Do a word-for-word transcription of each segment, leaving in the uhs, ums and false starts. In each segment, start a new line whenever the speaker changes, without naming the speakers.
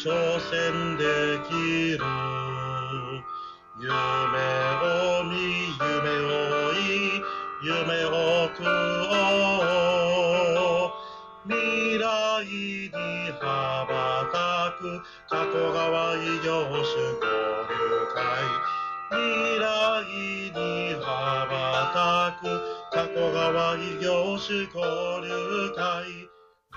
挑戦できる。夢を見夢を追い夢を食おう。未来に羽ばたく加古川異業種交流会。未来に羽ばたく加古川異業種交流会。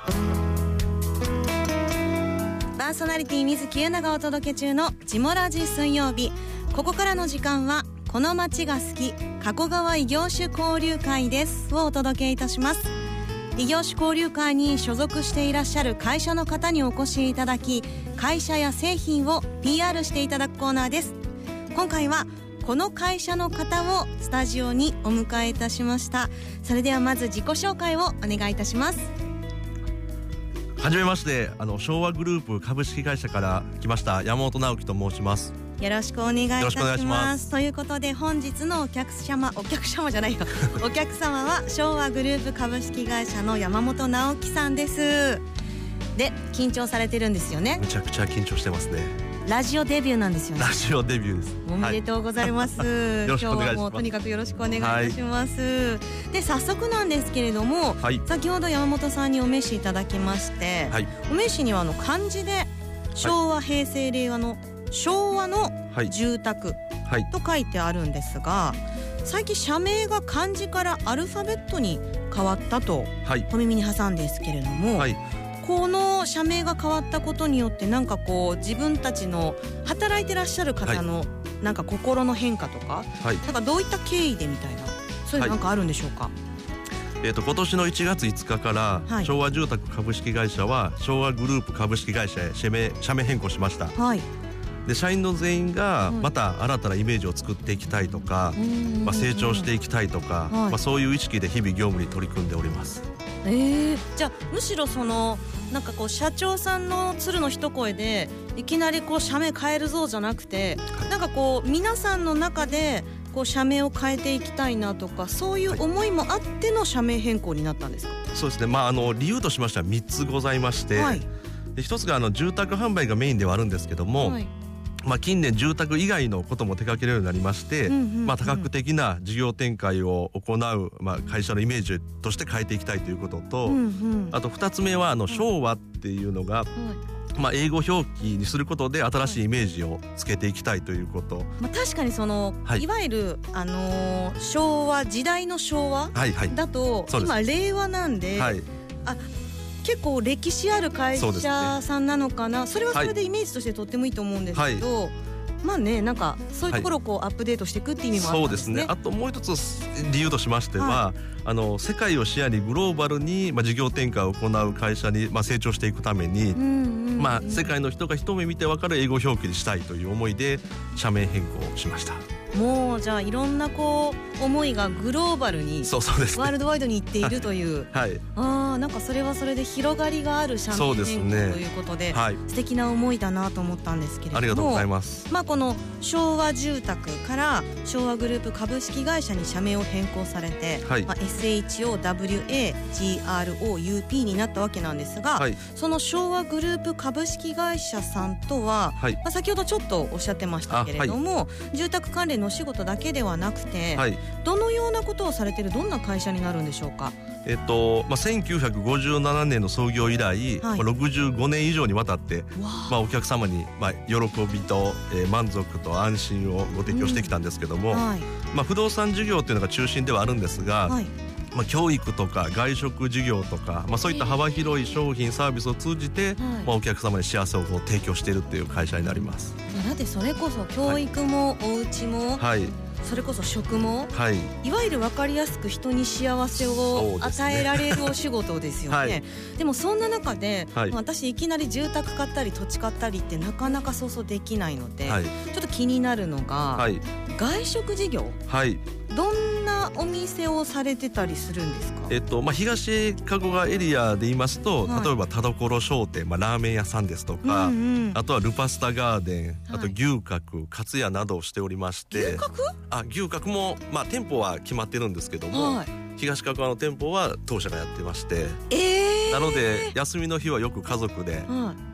パーソナリティ水木優奈がお届け中のジモラジ水曜日。ここからの時間はこの街が好き加古川異業種交流会ですをお届けいたします。異業種交流会に所属していらっしゃる会社の方にお越しいただき、会社や製品を ピーアール していただくコーナーです。今回はこの会社の方をスタジオにお迎えいたしました。それではまず自己紹介をお願いいたします。
はじめまして、あの昭和グループ株式会社から来ました山本直樹と申します。
よろしくお願いいたします。
ます
ということで本日のお客様お客様じゃないよお客様は昭和グループ株式会社の山本直樹さんです。で、緊張されてるんですよね。
めちゃくちゃ緊張してますね。
ラジオデビューなんですよね。
ラジオデビューです。
おめでとうございます、はい、
よろしくお願いします。
今日はもうとにかくよろしくお願いいたします、はい、で早速なんですけれども、はい、先ほど山本さんにお名刺いただきまして、はい、お名刺にはあの漢字で昭和、はい、平成令和の昭和の住宅と書いてあるんですが、はい、最近社名が漢字からアルファベットに変わったと小耳に挟んですけれども、はい、この社名が変わったことによってなんかこう自分たちの働いてらっしゃる方のなんか心の変化とか、はい、なんかどういった経緯でみたいな、そういうのなんかあるんでしょうか。はい、
えー、と今年のいちがついつかから、はい、昭和住宅株式会社は昭和グループ株式会社へ社名、社名変更しました。はい、で社員の全員がまた新たなイメージを作っていきたいとか、うん、まあ、成長していきたいとか、はい、まあ、そういう意識で日々業務に取り組んでおります。
えー、じゃあむしろそのなんかこう社長さんの鶴の一声でいきなりこう社名変えるぞじゃなくて、はい、なんかこう皆さんの中でこう社名を変えていきたいなとか、そういう思いもあっての社名変更になったんですか。はい、
そうですね、まあ、あの理由としましてはみっつございまして、はい、でひとつがあの住宅販売がメインではあるんですけども、はい、まあ、近年住宅以外のことも手掛けるようになりまして、うんうんうん、まあ、多角的な事業展開を行う、まあ、会社のイメージとして変えていきたいということと、うんうん、あとふたつめはあの昭和っていうのが、うん、まあ、英語表記にすることで新しいイメージをつけていきたいということ、
まあ、確かにその、はい、いわゆる、あのー、昭和時代の昭和だと、はいはい、今令和なんで、はい、あ結構歴史ある会社さんなのかな。 そ,、ね、それはそれでイメージとしてとってもいいと思うんですけど、はい、まあね、なんかそういうところをこうアップデートしていくっていう意味もあるんですね。
そうですね。あともう一つ理由としましては、はい、あの世界を視野にグローバルに、まあ、事業展開を行う会社に、まあ、成長していくために、うんうんうん、まあ、世界の人が一目見て分かる英語表記にしたいという思いで社名変更しました。
もうじゃあいろんなこう思いがグローバルに
そうそうです、ね、
ワールドワイドにいっているという、はい、あなんかそれはそれで広がりがある社名変更ということで、はい、素敵な思いだなと思ったんですけれども、
ありがとうございます。
まあ、この昭和住宅から昭和グループ株式会社に社名を変更されて、はい、まあ、エスエイチオーダブリューエージーアールオーユーピー になったわけなんですが、はい、その昭和グループ株式会社さんとは、はい、まあ、先ほどちょっとおっしゃってましたけれども、はい、住宅関連のお仕事だけではなくて、はい、どのようなことをされているどんな会社になるんでしょうか。
えっとまあ、せんきゅうひゃくごじゅうななねんの創業以来、はい、まあ、ろくじゅうごねん以上にわたって、まあ、お客様に、まあ、喜びと、えー、満足と安心をご提供してきたんですけども、うん、はい、まあ、不動産事業というのが中心ではあるんですが、はい、まあ、教育とか外食事業とか、まあ、そういった幅広い商品サービスを通じて、はい、まあ、お客様に幸せをこう提供しているという会社になります。
だってそれこそ教育もお家も、はい、それこそ食も、はい、いわゆる分かりやすく人に幸せを与えられるお仕事ですよね。はい、でもそんな中で、はい、私いきなり住宅買ったり土地買ったりってなかなかそうそうできないので、はい、ちょっと気になるのが、はい、外食事業、はい、どんなお店をされてたりするんですか。
えっとまあ、東加古川エリアで言いますと、はい、例えば田所商店、まあ、ラーメン屋さんですとか、うんうん、あとはルパスタガーデン、はい、あと牛角、カツヤなどをしておりまして、
牛角
あ牛角も、まあ、店舗は決まってるんですけども、はい、東加古川の店舗は当社がやってまして、えー、なので休みの日はよく家族で、はい、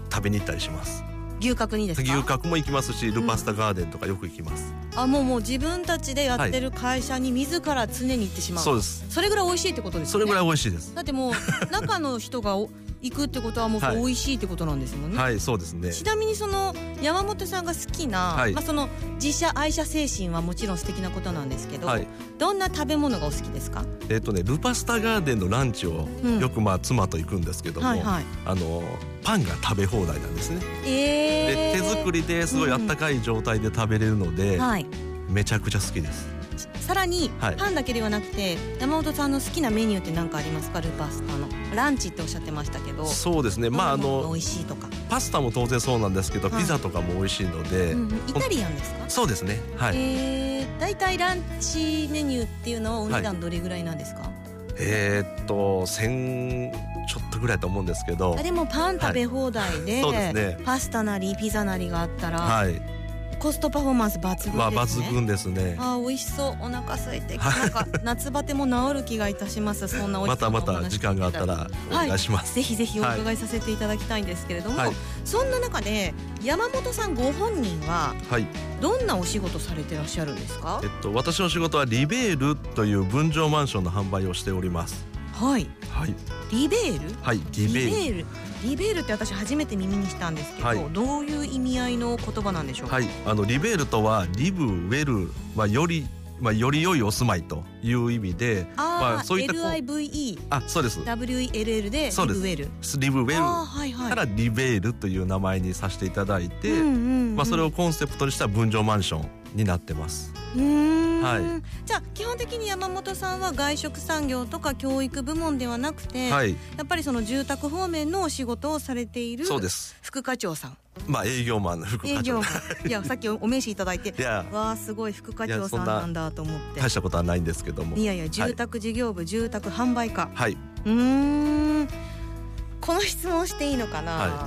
食べに行ったりします。
牛角にですか？
牛角も行きますし、ルパスタガーデンとかよく行きます、
うん、あもうもう自分たちでやってる会社に自ら常に行ってしまう、はい、
そうです。
それぐらい美味しいってことですね。
それぐらい美味しいです。
だってもう中の人が行くってことはもう美味しいってことなんですもんね。
はい、はい、そうですね。
ちなみにその山本さんが好きな、はい、まあ、その自社愛社精神はもちろん素敵なことなんですけど、はい、どんな食べ物がお好きですか？
えっとねルパスタガーデンのランチをよくまあ妻と行くんですけども、うんはいはい、あのパンが食べ放題なんですね、えー、で手作りですごいあったかい状態で食べれるので、うんはい、めちゃくちゃ好きです。
さらに、はい、パンだけではなくて山本さんの好きなメニューって何かありますか？ルパスタのランチっておっしゃってましたけど。
そうですね、まああの
美味しいとか
パスタも当然そうなんですけど、はい、ピザとかも美味しいので、
うんうん、イタリアンですか？そう
ですね、はい。
えー、だいたいランチメニューっていうのはお値段どれぐらいなんですか？はい、
えー、っとせんちょっとぐらいだと思うんですけど。
あでもパン食べ放題で、はい、そうですね、パスタなりピザなりがあったら、はい、コストパフォーマンス抜群ですね。まあ
抜群ですね。
あ美味しそう。お腹空いてなんか夏バテも治る気がいたします。そんなおいしそうなお話。またまた
時間があったらお願いします、
はい、ぜひぜひお伺いさせていただきたいんですけれども、はい、そんな中で山本さんご本人はどんなお仕事されてらっしゃるんですか？
えっと私の仕事はリベールという分譲マンションの販売をしております。
はい
はい。
リベール？
はい、リベール。
リベールって私初めて耳にしたんですけど、はい、どういう意味合いの言葉なんでしょうか？
はい、あのリベールとはリブウェル、まあ、よりまあ、より良いお住まいという意味で、
あ、まあ、そういった エルアイブイイー
あそうです
ダブリューイーエルエル でリブウェル
リブウェル、はいはい、からリベールという名前にさせていただいて、うんうんうん、まあ、それをコンセプトにした分譲マンションになってます。
うーん、はい、じゃあ基本的に山本さんは外食産業とか教育部門ではなくて、はい、やっぱりその住宅方面のお仕事をされている副課長さん。
まあ営業マンの副課長。
いやさっきお名刺いただいて、いやわあすごい副課長さんなんだと思って。
大したことはないんですけども。
いやいや住宅事業部、はい、住宅販売課。
はい。
うーん。この質問していいのかな。はい、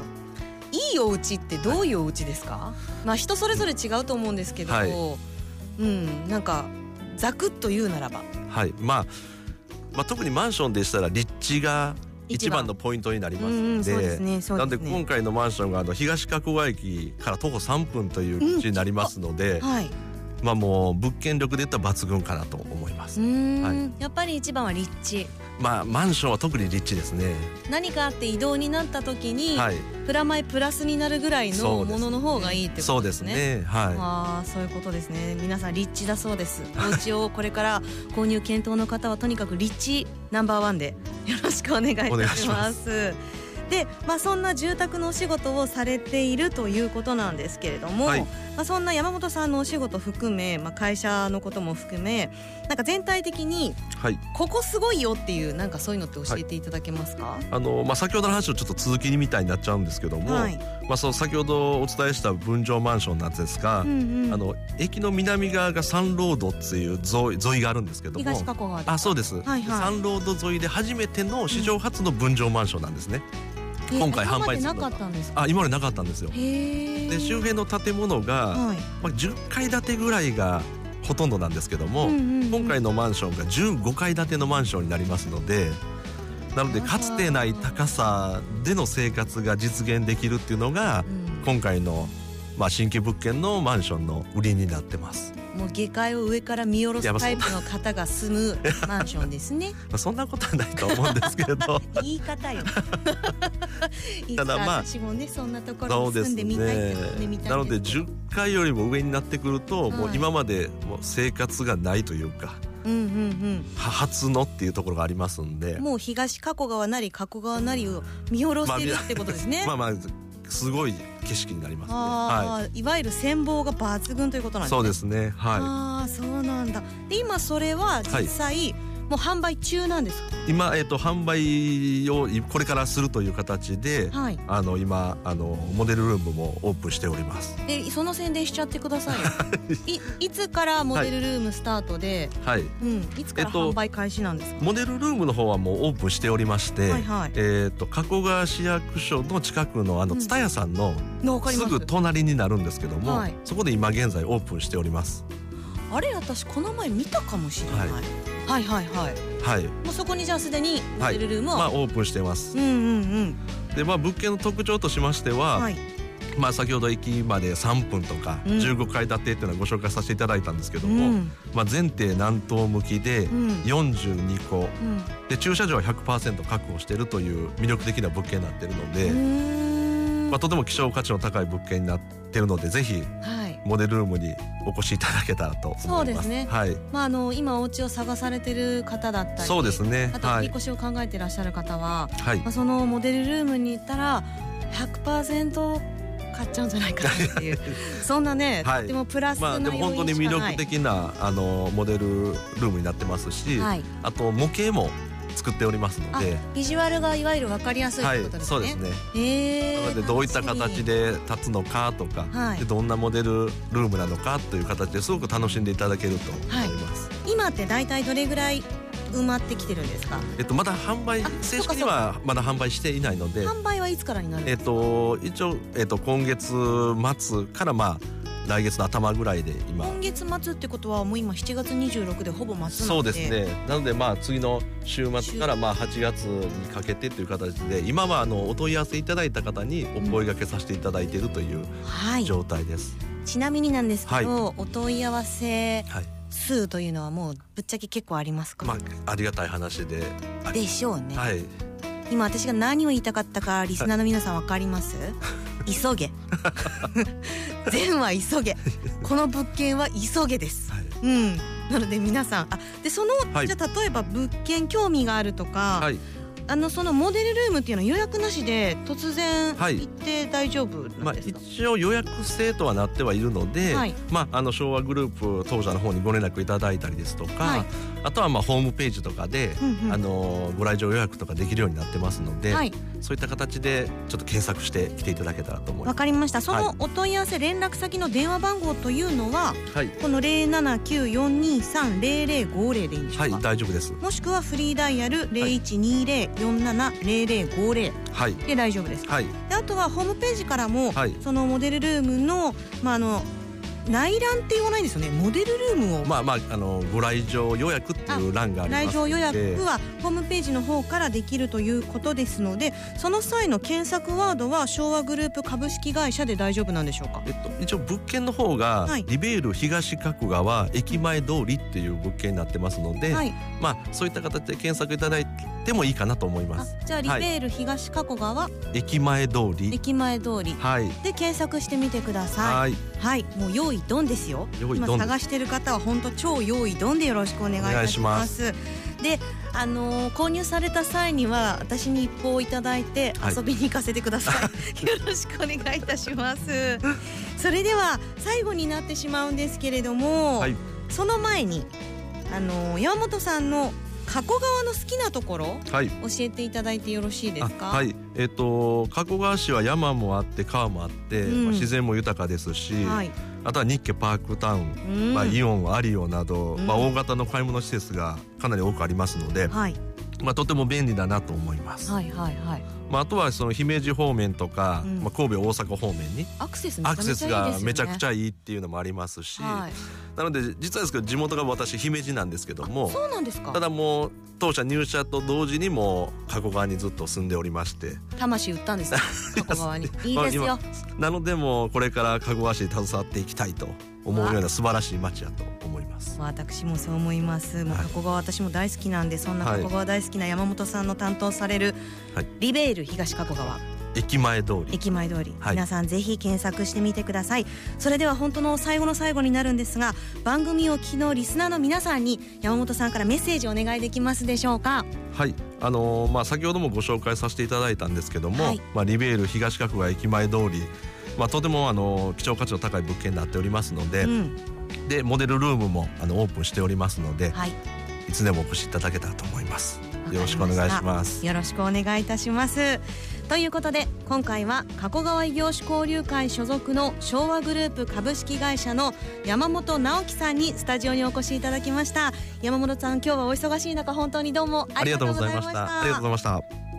いいお家ってどういうお家ですか？はい、まあ人それぞれ違うと思うんですけど、はい、うん、なんかざくっと言うならば。はい、
まあまあ特にマンションでしたら立地が一番のポイントになりますので、なので今回のマンションがあの東加古川駅から徒歩さんぷんという立地になりますので、うん、はい、まあもう物件力で言ったら抜群かなと思います。
うーん、はい、やっぱり一番は立地。
まあマンションは特に立地ですね。
何かあって移動になった時に、はい、プラマイプラスになるぐらいのものの方がいいってことですね。そうですね、はい、ああそういうことですね。皆さん立地だそうです。お家をこれから購入検討の方はとにかく立地ナンバーワンでよろしくお願いいたします。で、まあ、そんな住宅のお仕事をされているということなんですけれども、はい、まあ、そんな山本さんのお仕事含め、まあ、会社のことも含めなんか全体的に、はい、ここすごいよっていうなんかそういうのって教えていただけますか？はい、
あのまあ、先ほどの話のちょっと続きみたいになっちゃうんですけども、はい、まあ、その先ほどお伝えした分譲マンションなんですが、うんうん、あの駅の南側がサンロードっていう沿い、沿いがあるんですけども、
東加古川ですか？
あそうです、はいはい、サンロード沿いで初めての史上初の分譲マンションなんですね。うん、今回販売するのがあ今までなかったんですよ。で周辺の建物が、はい、まあ、じゅっかい建てぐらいがほとんどなんですけども、うんうんうん、今回のマンションがじゅうごかい建てのマンションになりますので、なのでかつてない高さでの生活が実現できるっていうのが、うん、今回の、まあ、新規物件のマンションの売りになってます。
もう下界を上から見下ろすタイプの方が住むマンションですね。
そんなことはないと思うんですけど
言い方よいつか私もねそんなところに住んでみたいって住んでみたい。
なのでじゅっかいよりも上になってくると、はい、もう今までもう生活がないというか、うんうんうん、初のっていうところがありますんで、
もう東加古川なり加古川なりを見下ろしてるってことですね。
まあまあすごい景色になりますね。
あ、はい、いわゆる展望が抜群ということなんですね。
そうですね、はい、
あそうなんだ。で今それは実際、はい、もう販売中なんですか？
今、えーと、販売をこれからするという形で、はい、あの今あのモデルルームもオープンしております。
でその宣伝しちゃってくださいよい, いつからモデルルームスタートで、はい、うん、いつから販売開始なんですか？え
ー、モデルルームの方はもうオープンしておりまして、はいはい、えーと、加古川市役所の近くのあの蔦屋さんのすぐ隣になるんですけども、はい、そこで今現在オープンしております。
あれ私この前見たかもしれない、はい、はいはいはいはい。もうそこにじゃあすでにモデルルームは、
はい、まあ、オープンしてます。
うんうんうん。
で、まあ、物件の特徴としましては、はい、まあ、先ほど駅までさんぷんとかじゅうごかい建てっていうのはご紹介させていただいたんですけども、うん、まあ、全邸南東向きでよんじゅうにこ、うん、で駐車場は ひゃくパーセント 確保しているという魅力的な物件になっているので、まあ、とても希少価値の高い物件になっているので、ぜひ、はい、モデルルームにお越しいただけたらと思います。
そうですね、
はい、
まあ、あの今お家を探されてる方だったり、
そうですね、
あと引っ越しを考えていらっしゃる方は、
はい、
まあ、そのモデルルームに行ったら ひゃくパーセント 買っちゃうんじゃないかなっていうそんなね、はい、でもプラスな要因しかない、
まあ、でも本当に魅力的なあのモデルルームになってますし、はい、あと模型も作っておりますので、
ビジュアルがいわゆる分かりやすいということですね。
はい、そうですね、えー、なのでどういった形で立つのかとか、はい、でどんなモデルルームなのかという形ですごく楽しんでいただけると思います、
はい、今って大体どれぐらい埋まってきてるんですか？
えっと、まだ販売正式にはまだ販売していないので、
販売はいつからになるんですか？
えっと、一応、えっと、今月末からまあ来月の頭ぐらいで今
今月末ってことはもう今しちがつにじゅうろくでほぼ末なんで、
そうですね、なのでまあ次の週末からまあはちがつにかけてという形で、今はあのお問い合わせいただいた方にお声掛けさせていただいているという状態です、
はい、ちなみになんですけど、はい、お問い合わせ、
はい、
数というのはもうぶっちゃけ結構ありますか？
まあ、ありがたい話で
でしょうね、
はい、
今私が何を言いたかったかリスナーの皆さん分かります？急げ善は急げこの物件は急げです、はい、うん、なので皆さん、あでその、はい、じゃあ例えば物件興味があるとか、はい、あのそのモデルルームっていうのは予約なしで突然行って大丈夫なんですか？
はい、まあ、一応予約制とはなってはいるので、はい、まあ、あの昭和グループ当社の方にご連絡いただいたりですとか、はい、あとはまあホームページとかで、うんうん、あのご来場予約とかできるようになってますので、はい、そういった形でちょっと検索して来ていただけたらと思います。
わかりました。そのお問い合わせ、はい、連絡先の電話番号というのは、はい、この ゼロななきゅうよんにさんゼロゼロごゼロでいいんでしょうか？
はい、大丈夫です。
もしくはフリーダイヤル ゼロいちにゼロよんななゼロゼロごゼロで大丈夫ですか？はい、であとはホームページからも、はい、そのモデルルームの、まあ、あの内覧って言わないですよね、モデルルームを、
まあまあ、あのご来場予約っていう欄がありますので、
来場予約はホームページの方からできるということですので、その際の検索ワードは昭和グループ株式会社で大丈夫なんでしょうか？
えっと、一応物件の方が、はい、リベール東加古川駅前通りっていう物件になってますので、はい、まあ、そういった形で検索いただいてもいいかなと思います。
じゃあリベール東加古川、はい、
駅前通り
駅前通り、はい、で検索してみてください。はい、はい、もう用意ドンですよ。今探してる方は本当超用意ドンでよろしくお願いいたします。で、あのー、購入された際には私に一報いただいて遊びに行かせてください、はい、よろしくお願いいたしますそれでは最後になってしまうんですけれども、はい、その前に、あのー、山本さんの加古川の好きなところ、はい、教えていただいてよろしいですか？
はい、えーと、加古川市は山もあって川もあって、うん、まあ、自然も豊かですし、はい、あとは日家パークタウン、うん、まあ、イオンアリオなど、うん、まあ、大型の買い物施設がかなり多くありますので、はい、まあ、とても便利だなと思います。はいはいはい、まあ、あとはその姫路方面とか、うん、まあ、神戸大阪方面に
アクセス
アクセスがめちゃくちゃいいっていうのもありますし、はい、なので実はですけど地元が私姫路なんですけども、
そうなんですか。
ただもう当社入社と同時にも加古川にずっと住んでおりまして、
魂売ったんですか加古川にいいですよ、まあ、
なのでもうこれから加古川市に携わっていきたいと思うような素晴らしい町だと思います。
私もそう思います。もう加古川私も大好きなんで、そんな加古川大好きな山本さんの担当される、はい、リベール東加古川
駅前通り
駅前通り、はい、皆さんぜひ検索してみてください。それでは本当の最後の最後になるんですが、番組を聞きのリスナーの皆さんに山本さんからメッセージをお願いできますでしょうか？
はい、あのーまあ、先ほどもご紹介させていただいたんですけども、はい、まあ、リベール東加古川駅前通り、まあ、とてもあの貴重価値の高い物件になっておりますので、うん、でモデルルームもあのオープンしておりますので、はい、いつでもお越しいただけたらと思います。よろしくお願いします。
よろしくお願いいたします。ということで今回は加古川異業種交流会所属の昭和グループ株式会社の山本直樹さんにスタジオにお越しいただきました。山本さん、今日はお忙しい中本当にどうもありがとうございました。
ありがとうございました。